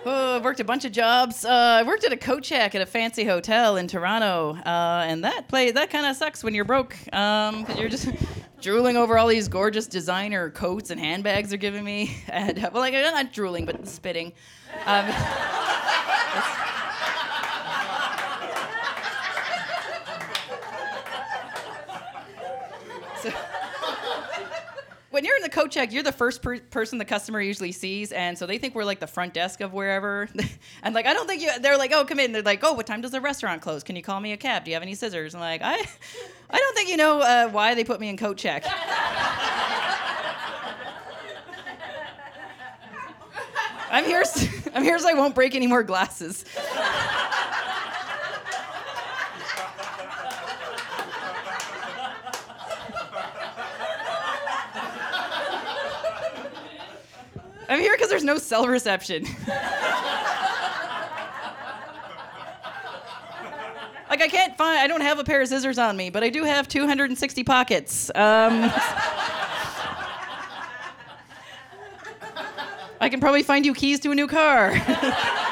Oh, I've worked a bunch of jobs. I worked at a coat shack at a fancy hotel in Toronto, and that kind of sucks when you're broke. 'Cause you're just drooling over all these gorgeous designer coats and handbags they're giving me, and well, like I'm not drooling, but spitting. So, when you're in the coat check, you're the first person the customer usually sees, and so they think we're like the front desk of wherever. And like, I don't think you. They're like, oh, come in. They're like, oh, what time does the restaurant close? Can you call me a cab? Do you have any scissors? I'm like, I don't think you know why they put me in coat check. I'm here so I won't break any more glasses. I'm here because there's no cell reception. Like, I don't have a pair of scissors on me, but I do have 260 pockets. I can probably find you keys to a new car.